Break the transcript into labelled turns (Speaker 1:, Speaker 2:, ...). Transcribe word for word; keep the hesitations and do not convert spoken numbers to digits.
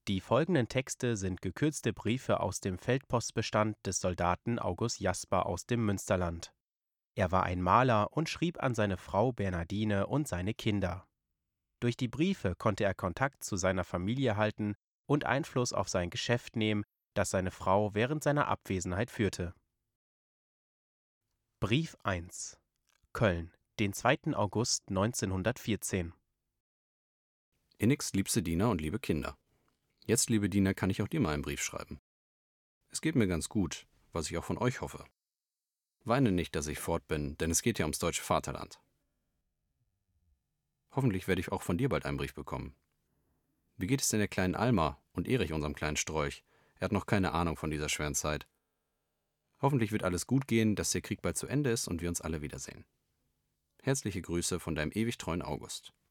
Speaker 1: Die folgenden Texte sind gekürzte Briefe aus dem Feldpostbestand des Soldaten August Jasper aus dem Münsterland. Er war ein Maler und schrieb an seine Frau Bernardine und seine Kinder. Durch die Briefe konnte er Kontakt zu seiner Familie halten und Einfluss auf sein Geschäft nehmen, das seine Frau während seiner Abwesenheit führte. Brief eins. Köln, den zweiten August neunzehnhundertvierzehn.
Speaker 2: Innigst liebste Dina und liebe Kinder. Jetzt, liebe Dina, kann ich auch dir mal einen Brief schreiben. Es geht mir ganz gut, was ich auch von euch hoffe. Weine nicht, dass ich fort bin, denn es geht ja ums deutsche Vaterland. Hoffentlich werde ich auch von dir bald einen Brief bekommen. Wie geht es denn der kleinen Alma und Erich, unserem kleinen Strolch? Er hat noch keine Ahnung von dieser schweren Zeit. Hoffentlich wird alles gut gehen, dass der Krieg bald zu Ende ist und wir uns alle wiedersehen. Herzliche Grüße von deinem ewig treuen August.